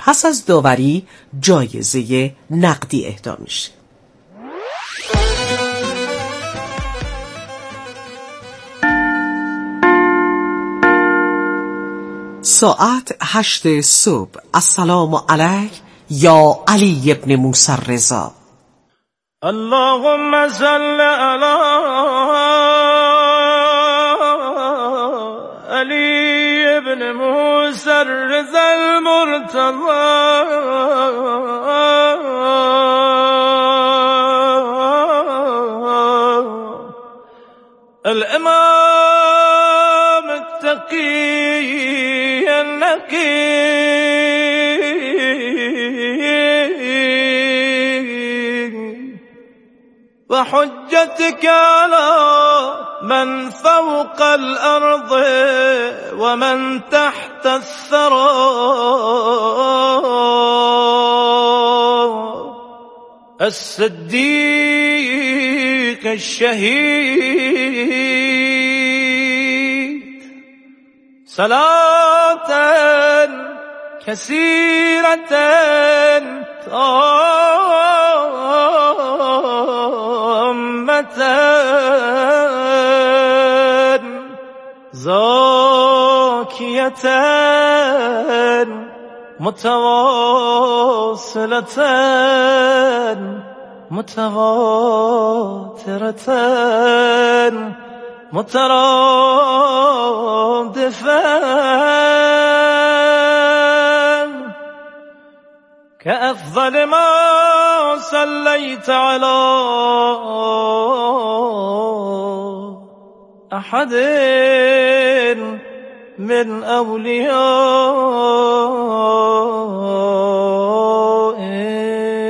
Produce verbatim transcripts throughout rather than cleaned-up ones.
پس از داوری جایزه نقدی اهدا میشه. ساعت هشت صبح. السلام علیک یا علی ابن موسی الرضا. اللهم صل علی علی ابن موسی الرضا المرتضی الامام التقی النقی وحجتك على من فوق الأرض ومن تحت الثرى الصديق الشهيد صلاة كثيرة تامة زاكية متواصلة متواترة مترادفة كأفضل ما صليت على أحد من أوليائه.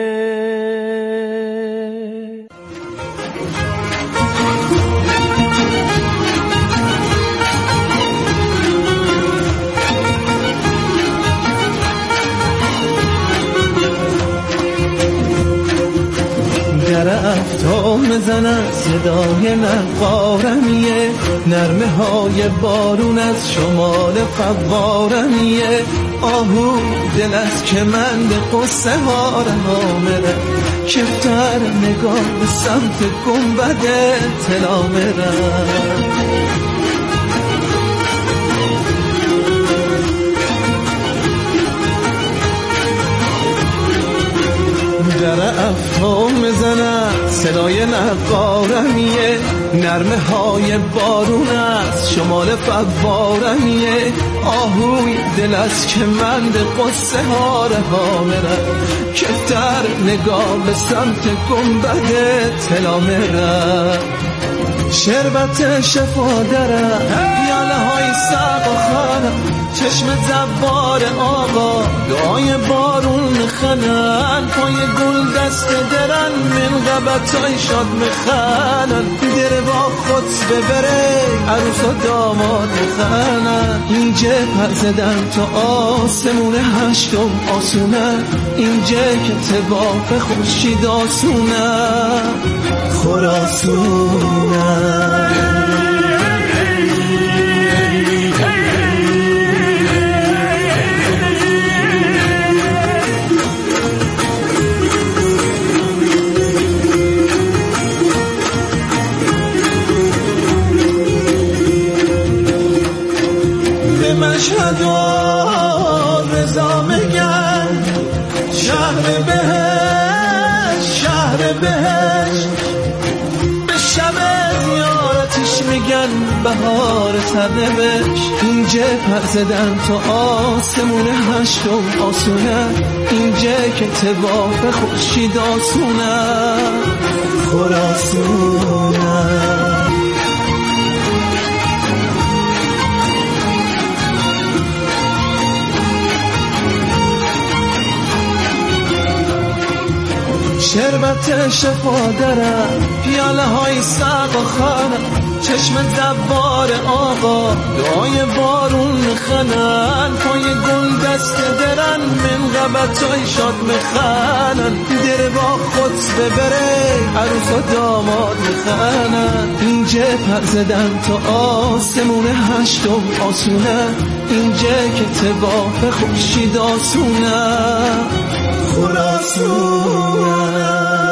در افتاب میزنه صدای نقارمیه، نرمه های بارون از شمال قوارمیه. آهو دل از کمند قصه ها رها میره، کفتر نگاه به سمت گنبد طلا میره. در افتاب میزنه صدای نقارمیه، نرمه های بارون از شمال فوارمیه. آهوی دل از کمند قصه ها رها میره، کفتر نگاه به سمت گنبد طلا میره. شربت شفا داره پیاله های سق و خانه، چشم زبار آقا دعای بارون میخنن. پای گل دست درن من غبتای شاد میخنن، در با خود ببره عروس و داماد میخنن. اینجا پر زدن تا آسمون هشتم آسونه، اینجا که تباق خورشید آسونه خراسونه. مشهد و رضا میگن شهر بهش شهر بهش، به شب زیارتش میگن بهار سرنوش. اینجا پر زدن تا آسمون هشتم آسونه، اینجا که تباق خورشید آسونه خراسونه. شربت شفا داره پیاله های سق و خانه، چشم زبار آقا دعای بارون میخنن. پای گل دست درن من غبتای شاد میخنن، در با خود ببره عروس و داماد میخنن. اینجا پر زدن تا آسمون هشتم آسونه، اینجا که تباه خورشید آسونه خلاصونه.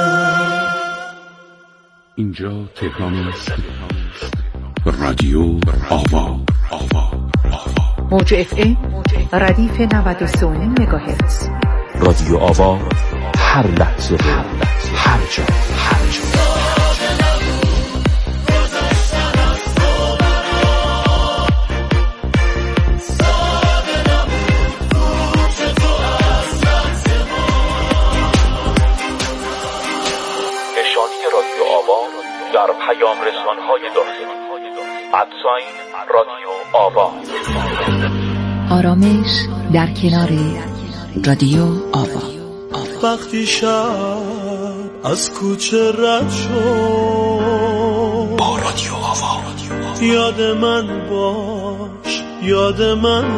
اینجا تهران است. رادیو آوا. موج اف ام ردیف نود و سه و نیم مگاهرتز. رادیو آوا، هر لحظه هر جا هر جا. نشانی رادیو آوا در پیام رسان‌های داخلی ادساین رادیو آوا. آرامش در کنار رادیو آوا. وقتی شب از کوچه رد شد با رادیو آوا یاد من باش، یاد من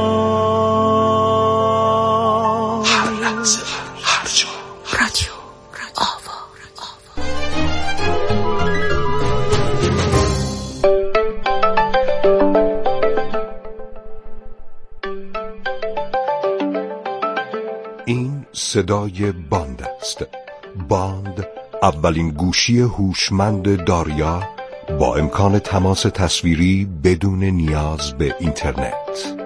باش، هر لحظه هر جا. رادیو آوا. این صدای باند است. باند اولین گوشی هوشمند داریا با امکان تماس تصویری بدون نیاز به اینترنت.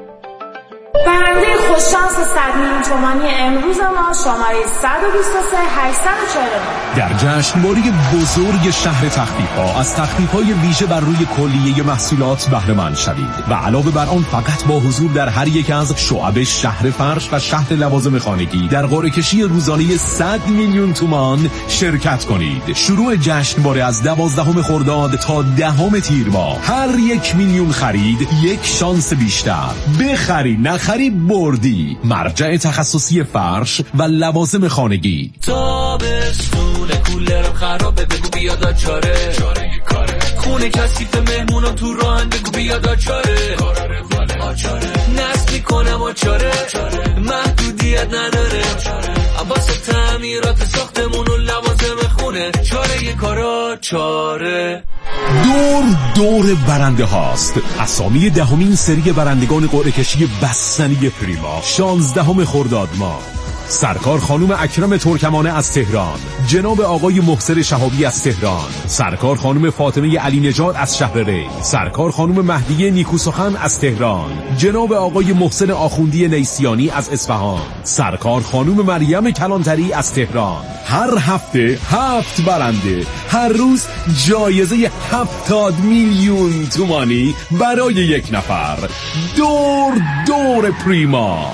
برنده خوششانس صد میلیون تومانی امروز ما شماره صد و بیست و سه هشتصد و چهل و نه. در جشنواره بزرگ شهر تخفیف‌ها از تخفیف‌های ویژه بر روی کلیه محصولات بهره مند شوید و علاوه بر آن فقط با حضور در هر یک از شعب شهر فرش و شهر لوازم خانگی در قرعه کشی روزانه صد میلیون تومان شرکت کنید. شروع جشنواره از دوازدهم خرداد تا دهم تیر ماه. هر یک میلیون خرید یک شانس بیشتر. بخری نخری بردی. مرجع تخصصی فرش و لوازم خانگی. تابستون کولرم خرابه بگو بیاد چاره چاره کاره. خونه کثیف مهمونا تو راهن بگو بیاد چاره کاره آچاره. نصب میکنم آچاره محدودیت نداره واسه تعمیرات ساختمون و لوازم خونه چاره کارا چاره. دور دور برنده هاست. اسامی دهمین سری برندگان قرعه کشی بستنی پریما شانزدهم خرداد ماه. سرکار خانم اکرم ترکمانه از تهران، جناب آقای محسن شهابی از تهران، سرکار خانم فاطمه علی نژاد از شهر ری، سرکار خانم مهدیه نیکوسخن از تهران، جناب آقای محسن آخوندی نیسیانی از اصفهان، سرکار خانم مریم کلانتری از تهران. هر هفته هفت برنده، هر روز جایزه هفتاد میلیون تومانی برای یک نفر. دور دور پریما.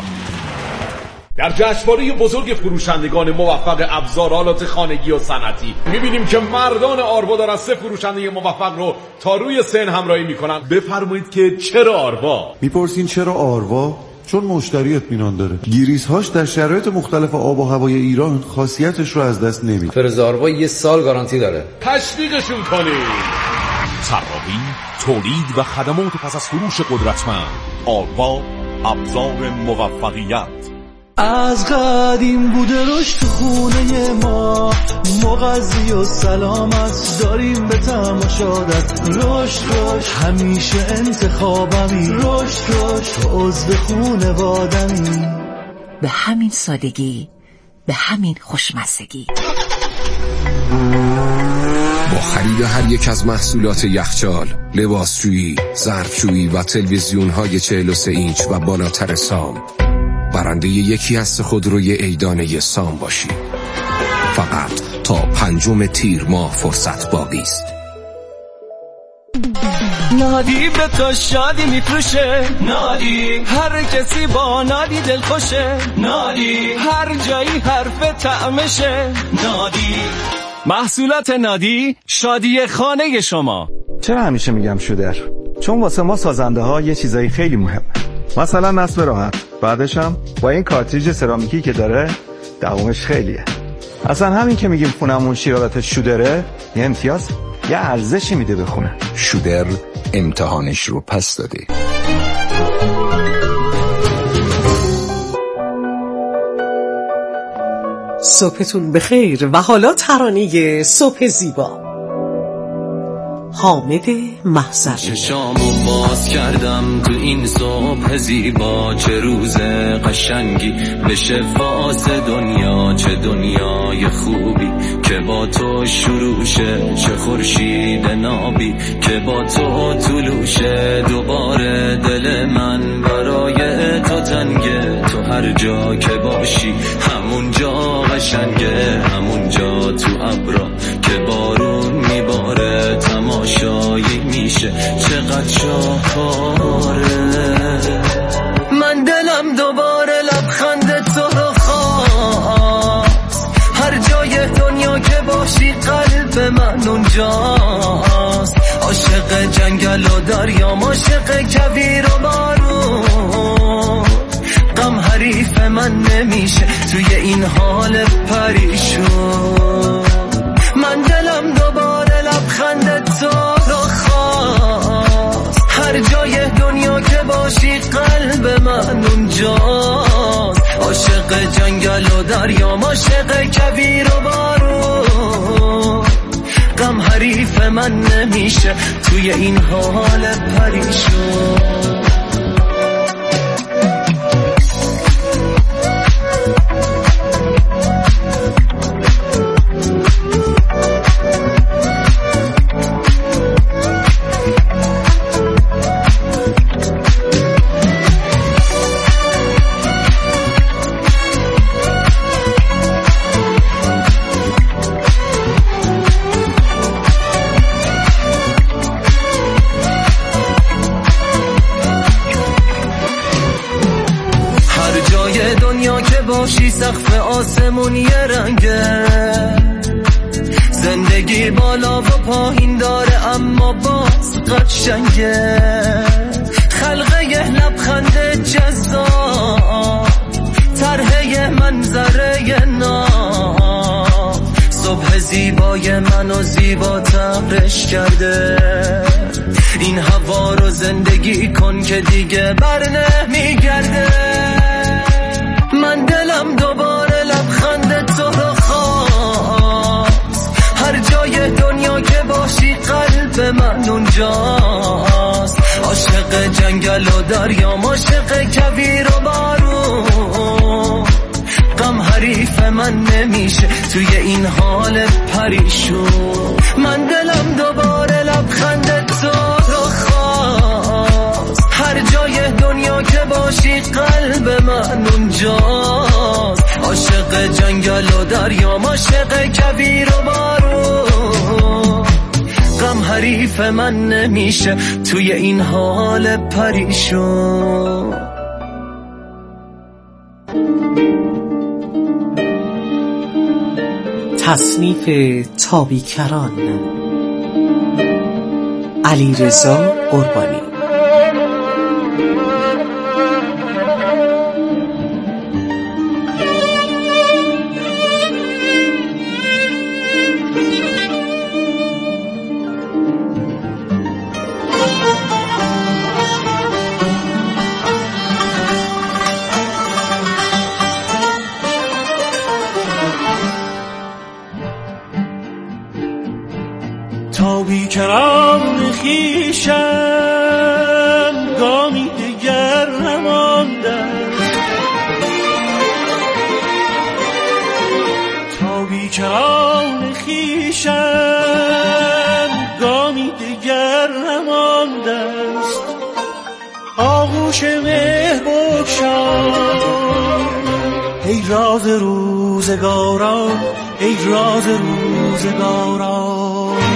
در جشنواره بزرگ فروشندگان موفق ابزارالات خانگی و صنعتی می‌بینیم که مردان آروا دارن سه فروشنده موفق رو تا روی سن همراهی میکنن. بفرمایید که چرا آروا؟ میپرسین چرا آروا؟ چون مشتری اطمینان داره. گیریزهاش در شرایط مختلف آب و هوای ایران خاصیتش رو از دست نمیده. فرز آروا یه سال گارانتی داره. تشویقشون کنید. طراحی، تولید و خدمات پس از فروش قدرتمند. آروا، ابزار موفقیت. از قدیم بوده رشد تو خونه ما، مغذی و سلامت داریم به تماشادت. رشد رشد همیشه انتخابمی، رشد رشد عضو خونوادمی. به همین سادگی، به همین خوشمزگی. با خرید هر یک از محصولات یخچال، لباسشویی، ظرفشویی و تلویزیون‌های چهل و سه اینچ و بالاتر سام برنده یکی از خودروی عیدانه سام باشید. فقط تا پنجم تیر ماه فرصت باقی است. نادی به تو شادی میفروشه، نادی هر کسی با نادی دل خوشه، نادی هر جایی حرف طعمشه، نادی محصولات نادی شادی خانه شما. چرا همیشه میگم شودر؟ چون واسه ما سازنده ها یه چیزایی خیلی مهمه. مثلا نصب راحت، بعدش هم با این کارتریج سرامیکی که داره دوامش خیلیه. اصلا همین که میگیم خونمون شیرالات شودره یه امتیاز، یه ارزشی میده به خونه. شودر امتحانش رو پس داده. صبحتون بخیر و حالا ترانه صبح زیبا. حامد محضری. چشامو باز کردم تو این صبح زیبا، چه روز قشنگی بشه واسه دنیا، چه دنیای خوبی که با تو شروع شه، چه خورشید نابی که با تو طلوشه. دوباره دل من برای تو تنگه، تو هر جا که باشی همون جا قشنگه، همون جا تو ابرا که بارون میباره تماشایی میشه چقدر شاهکاره. من دلم دوباره لبخند تو رو خواست، هر جای دنیا که باشی قلب من اونجاست. عاشق جنگل و دریا، عاشق کویر و بارون، غم حریف من نمیشه توی این حال پریشون. من دلم دوباره لبخند تو رو خواست، هر جای دنیا که باشی قلب من اونجاست. عاشق جنگل و دریا، عاشق کویر و بارون، غم حریف من نمیشه توی این حال پریشون. باشی سقف آسمون یه رنگه، زندگی بالا و پایین داره اما باز قشنگه. خلقه یه لبخند جذاب، طرحه منظره ناب، صبح زیبای منو زیباترش کرده. این هوا رو زندگی کن که دیگه بر نمیگرده. من دلم دوباره لبخند تو رو خواست، هر جای دنیا که باشی قلب من اونجاست. عاشق جنگل و دریا، عاشق کویر و بارون، غم حریف من نمیشه توی این حال پریشون. من دلم دوباره لبخند تو رو خواست، هر جای دنیا که باشی قلب من اونجاست. عاشق جنگل و دریا، عاشق کویر و بارون، غم حریف من نمیشه توی این حال پریشون. تصنیف تابیکران، علیرضا قربانی. تابیکران خویشم گامی دیگر نمانده، تابیکران خویشم گامی دیگر نمانده است. آغوش مهر بگشای ای راز روزگاران، ای راز روزگاران.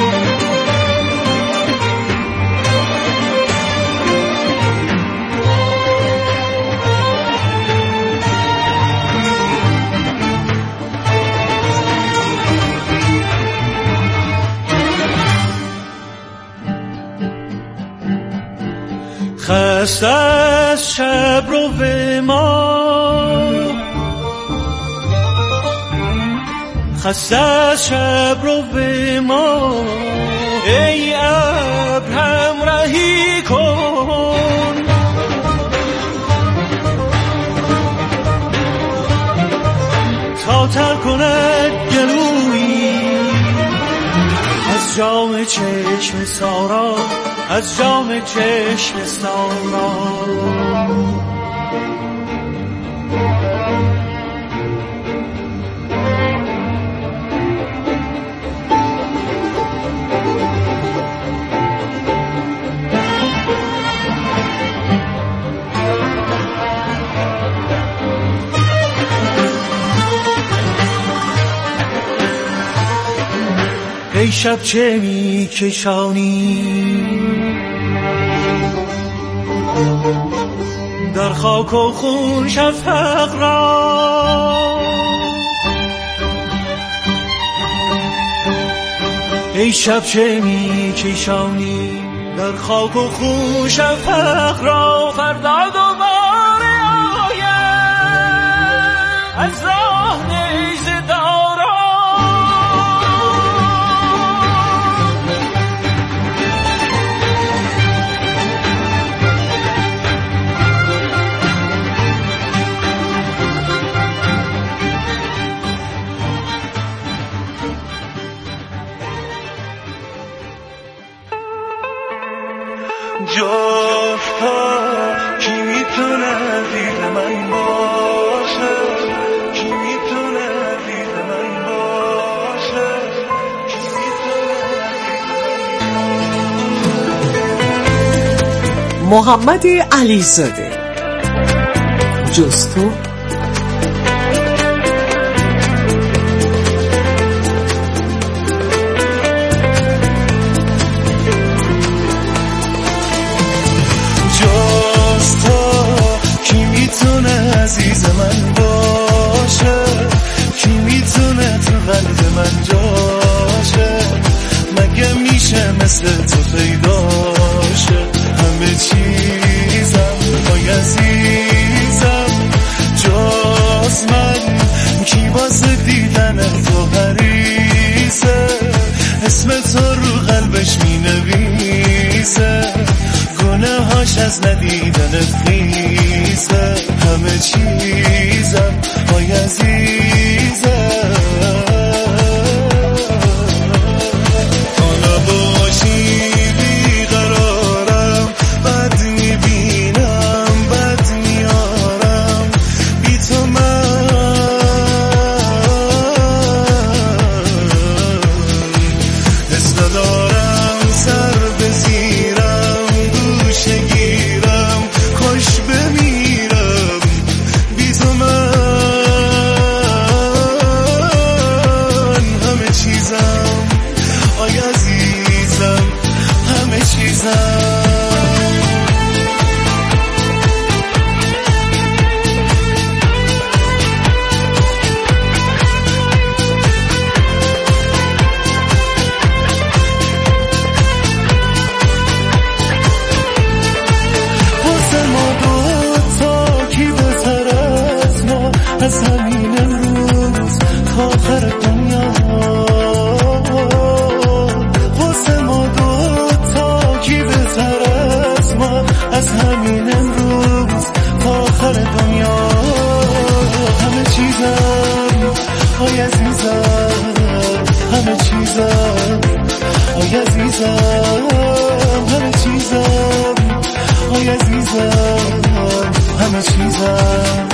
خسته از شب رو به ما، خسته از شب رو به ما، ای ابر همراهی کن. تا تر کند گلویی از از جام چشم سارا، از جام چشم سارا. ای شب چه می کشانی در خاک و خون شفق را، ای شب چه می کشانی در خاک و خون شفق را. فردا دوباره آید از راه نیزه دارا، جفتا کی میتونه دید من باشه، کی میتونه دید من باشه، کی میتونه. محمد علیزاده جز تو. عزیز من باشه، کی میتونه تو قلب من جاشه، مگه میشه مثل تو پیداشه. همه چیزم وای عزیزم جز من، کی واسه دیدن تو حریصه، اسم تو رو قلبش مینویسه، گناهاش از ندیدنت خیزه. همه چیزم وای عزیزم حالا باشی بیقرارم، بد میبینم بد میارم، بی تو من حس ندارم سر بزیرم، گوشه گیرم خوش بمیرم، بی تو من همه چیزم آی عزیزم همه چیزم. از همین امروز تا آخر دنیا، واسه ما دو تا کی بهتر از ما، از همین امروز تا آخر دنیا. همه چیزم آی عزیزم همه چیزم آی عزیزم همه چیزم آی عزیزم همه چیزم.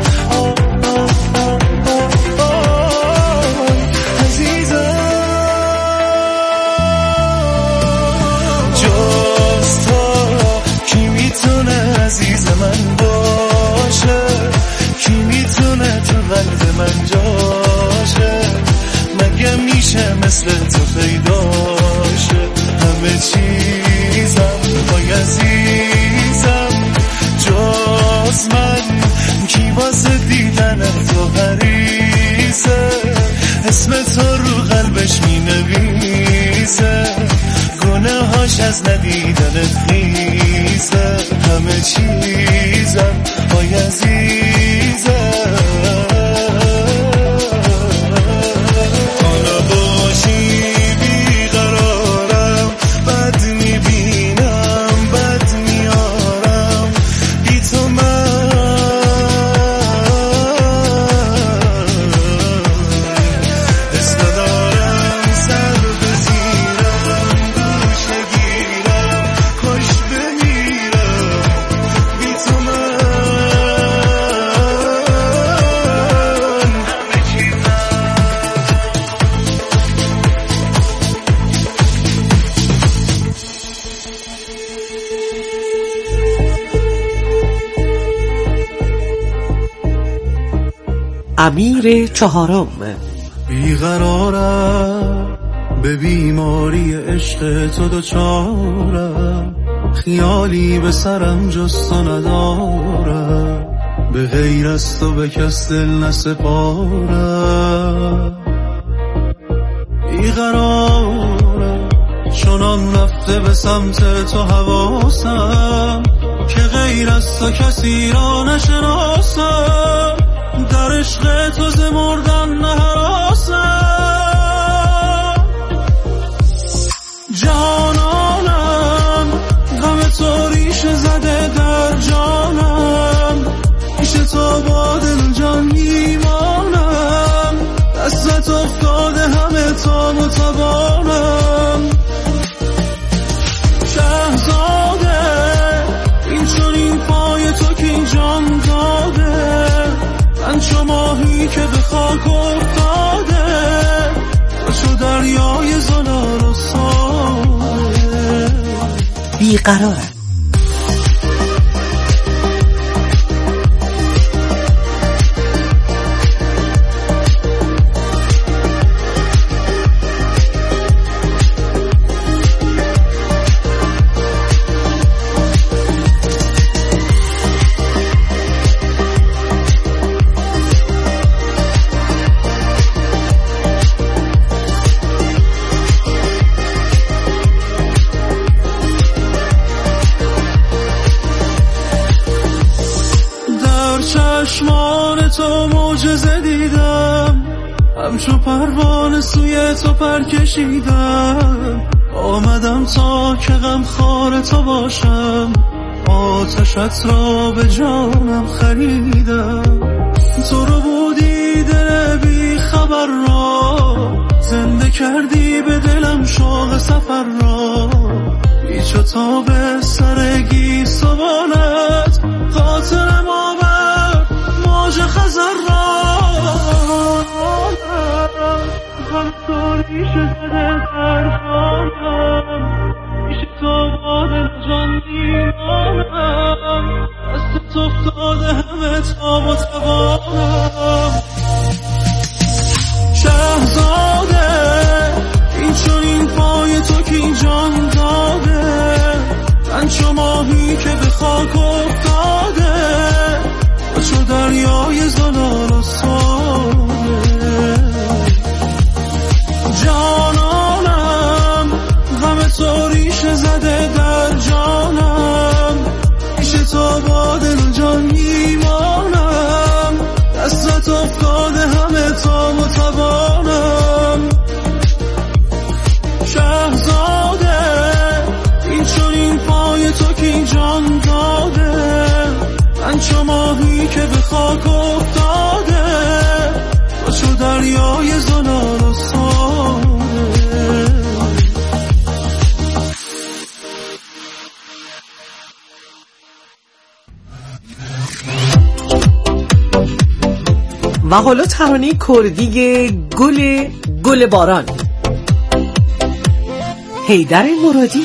عزیز من باشه، کی میتونه تو قلب من جاشه، مگه میشه مثل تو پیداشه. همه چیزم وای عزیزم جز من، کی واسه دیدن تو حریصه، اسم تو رو قلبش مینویسه، گناهاش از ندیدنت خیزه. همه چیزم وای عزیزم حالا باشی بیقرارم، بد میبینم بد میارم، بی تو من حس ندارم سر بزیرم، امیر چهارم. بیقرارم به بیماری عشق تو دوچارم، خیالی به سرم جز تو ندارم، به غیر از تو به کس دل نسپارم. بیقرارم چنان رفته به سمت تو حواسم، که غیر از تو کسی را نشناسم، در عشق تو ز مردن نهراسم. جانانم غم تو ریشه زده در جانم، پیش تو با دل جان میمانم، دستت افتاده همه تا متوانم. شهزاده این چون این پای تو که این جان داده، من چو ماهی که به خاک افتاده، تو چو دریای زلال و ساده. بیقرارم. چشمان تو معجزه دیدم، همچو پروانه سوی تو پر کشیدم، آمدم تا که غم خوار تو باشم، آتشت را به جانم خریدم. تو رو بودی دل بی خبر را، زنده کردی به دلم شوق سفر را، بیچو تا به سرگی سوالت خاطر ما بر موج خزر را. غم تو ریشه زده در جانم، پیش تو با دل جان میمانم، دستت افتاده همه تا متوانم. شهزاده این چون این پای تو که این جان داده، من چو ماهی که به خاک افتاده، و چو دریای زلال و ساده. جانانم غم تو ریشه زده در جانم، پیش تو با دل جان میمانم، دستت افتاده همه تا متوانم. شهزاده این چون این پای تو که این جان داده، من چو ماهی که به خاک افتاده، و چو دریای زلال و ساده. و حالا ترانه کردی گل گل باران، حیدر مرادی.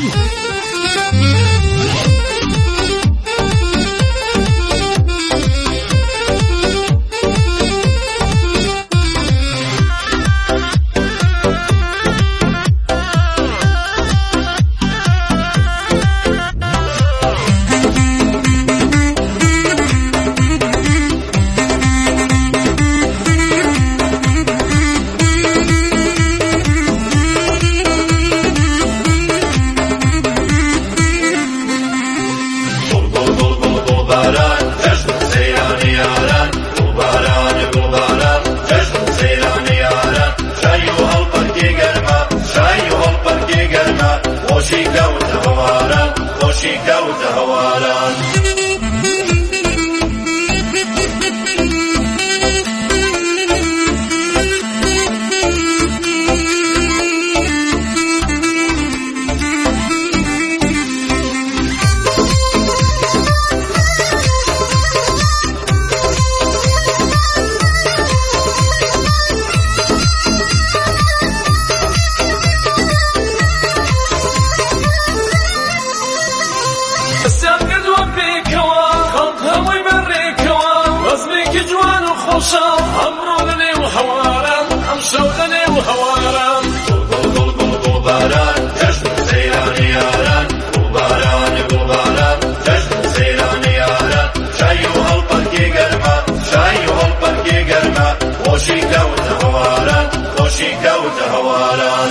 امروني وحوارم امشوني وحوارم قول قول قول قول باران جشن سيران ياران وباران وباران جشن سيران ياران شاي وهالبركي قرمه شاي وهالبركي قرمه خوشي كوت هواران خوشي كوت هواران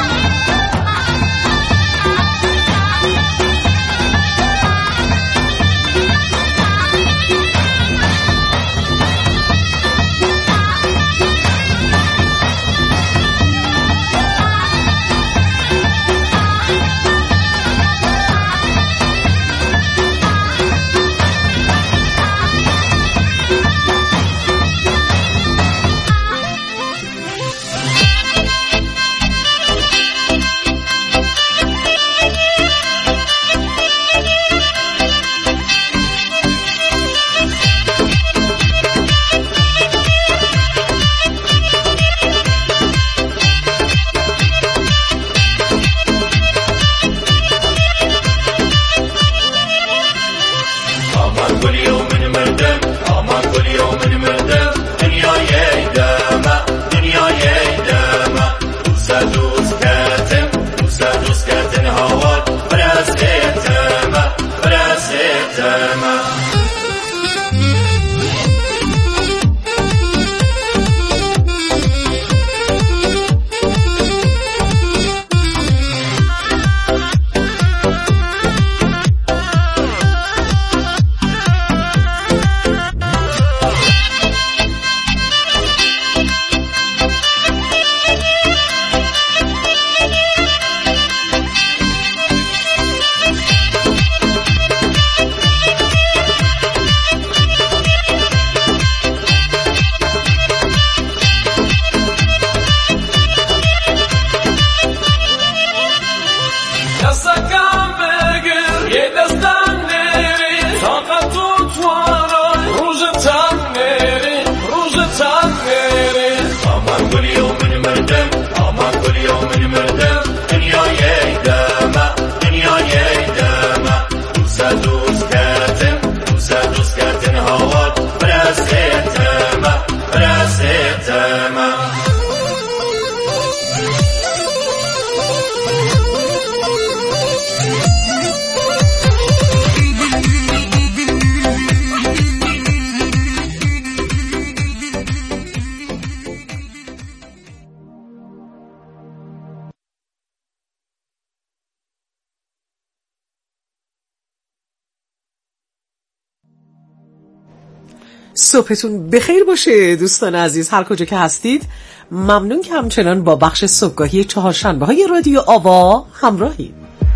صبحتون بخیر باشه دوستان عزیز، هر کجا که هستید. ممنون که همچنان با بخش صبحگاهی چهارشنبه های رادیو آوا همراهید.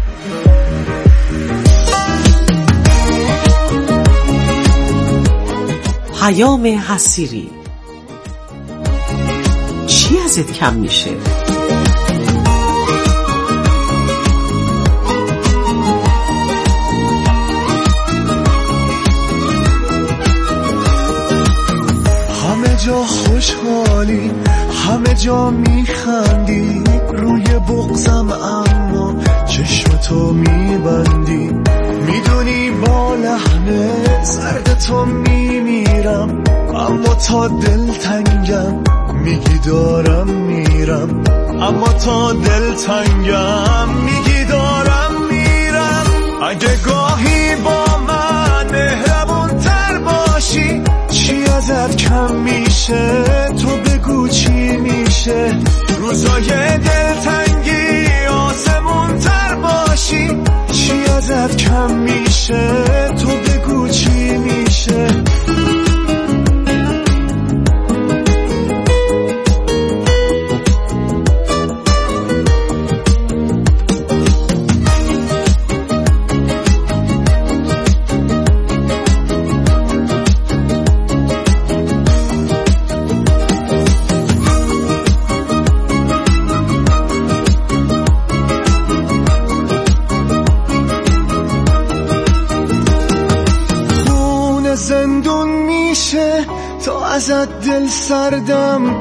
پیام حسیری: چی ازت کم میشه؟ همه جا خوشحالی، همه جا میخندی، روی بغضم اما چشمتو میبندی. میدونی با لحن زرد تو میمیرم، اما تا دل تنگم میگی دارم میرم، اما تا دل تنگم میگی دارم میرم. اگه گاهی با من مهربون تر باشی، چی ازت کم میشه؟ تو بگو چی میشه؟ روزای دلتنگی آسمون تر باشی، چی ازت کم میشه؟ تو بگو چی میشه؟ زندون میشه تا ازت دل سردم